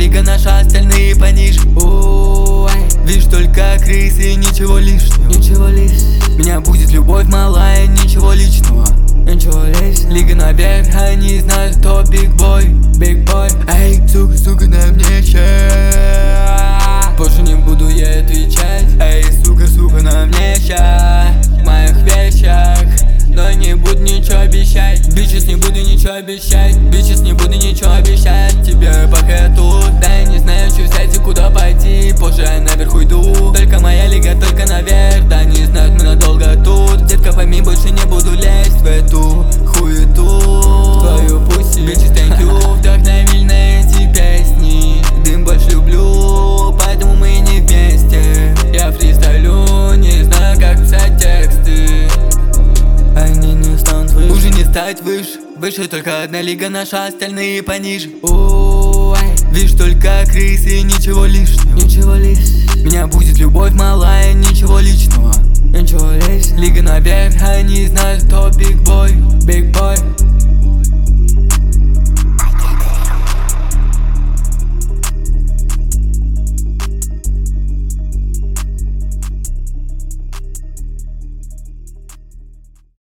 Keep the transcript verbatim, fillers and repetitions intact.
лига наша, остальные пониже. Ой, видишь только крысы, ничего лишнего. Ничего лишнего. Меня будет любовь малая, ничего личного. Ничего лишнего. Лига наверх, они знают, кто биг-бой. Биг-бой. Эй, сука, сука, на мне ща. Больше не буду я отвечать. Эй, сука, сука, на мне ща. В моих вещах, но не буду ничего обещать. Бичес, не буду ничего обещать. Бичес, не буду ничего обещать тебе, пока я тут. Да я не знаю, что взять и куда пойти. Позже я наверх уйду. Только моя лига, только наверх. Да не знают, мы надолго тут. Детка, пойми, больше не буду лезть в эту хуету. Твою пусть. Бичес, thank you, вдохновили на эти песни. Дым больше люблю, поэтому мы не вместе. Я фристайлю, не знаю, как писать тексты. Они не станут выше. Уже не стать выше. Выше только одна лига наша, остальные пониже. Ой, видишь только крысы, ничего лишнего. Ничего лишнего. Меня будет любовь малая, ничего личного. Ничего лишнего. Лига наверх, они знают, кто биг-бой.